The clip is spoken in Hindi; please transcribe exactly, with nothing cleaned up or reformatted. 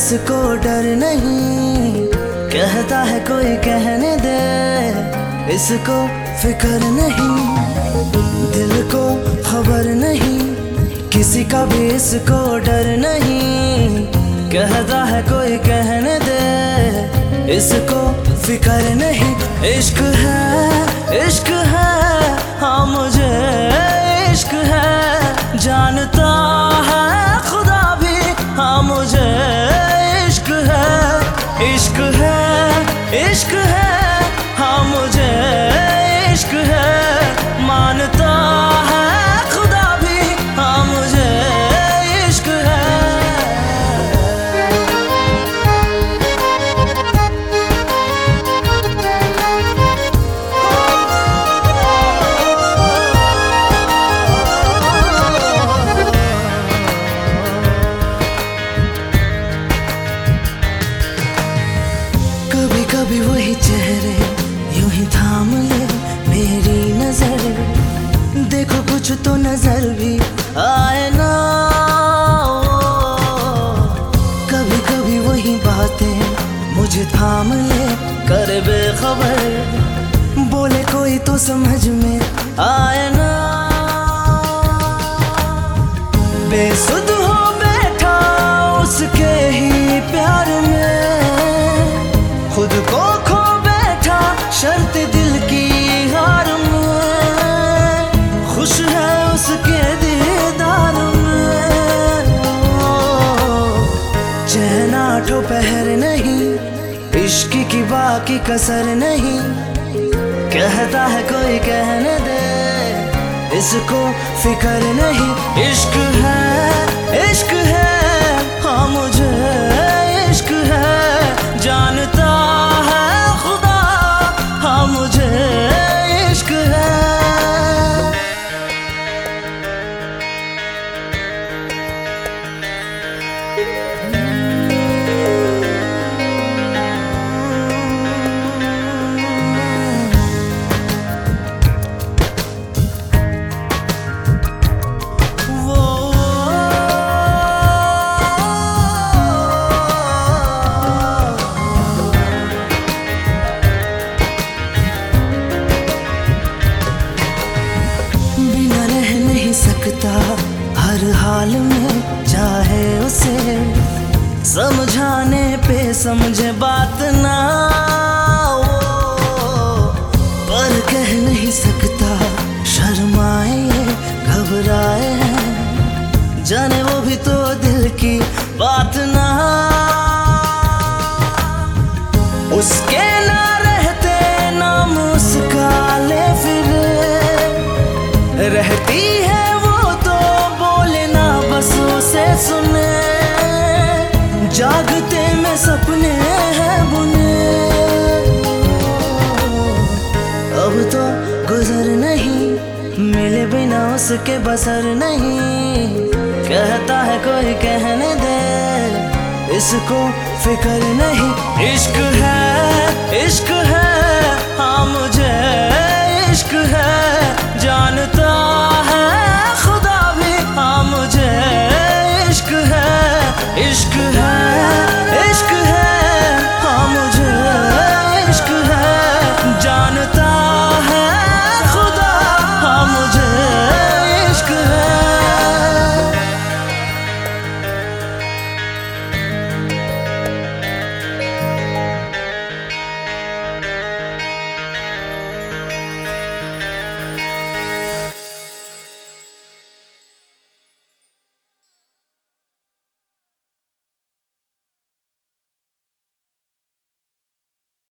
इसको डर नहीं, कहता है कोई कहने दे, इसको फिक्र नहीं, दिल को खबर नहीं, किसी का भी इसको डर नहीं, कहता है कोई कहने दे, इसको फिक्र नहीं। इश्क है इश्क है हाँ मुझे इश्क है, जानता है खुदा भी हाँ मुझे इश्क है। इश्क है इश्क है हाँ मुझे इश्क है, मानता है खुदा भी हाँ मुझे इश्क है। कभी कभी वही चेहरे यूं ही थाम ले मेरी नजर, देखो कुछ तो नजर भी आए ना। कभी कभी वही बातें मुझे थाम ले कर बेखबर, बोले कोई तो समझ में आए ना। बेसुध हो बैठा उसके ही प्यार में, खुद को खो बैठा शर्त दिल की हार में, खुश है उसके दीदार में। चैन आठों पहर नहीं, इश्क की बाकी कसर नहीं, कहता है कोई कहने दे, इसको फिक्र नहीं। इश्क है इश्क है हाँ मुझे इश्क है, जानता है खुदा हाँ मुझे इश्क है। सकता हर हाल में चाहे उसे समझाने पे समझे बात ना, पर कह नहीं सकता शर्माए घबराए हैं, जाने वो भी तो दिल की बात ना। उसके ना रहते नाम उसका ले फिर रहती है से सुने, जागते में सपने हैं बुने। अब तो गुजर नहीं, मिले बिना उसके बसर नहीं, कहता है कोई कहने दे, इसको फिक्र नहीं। इश्क है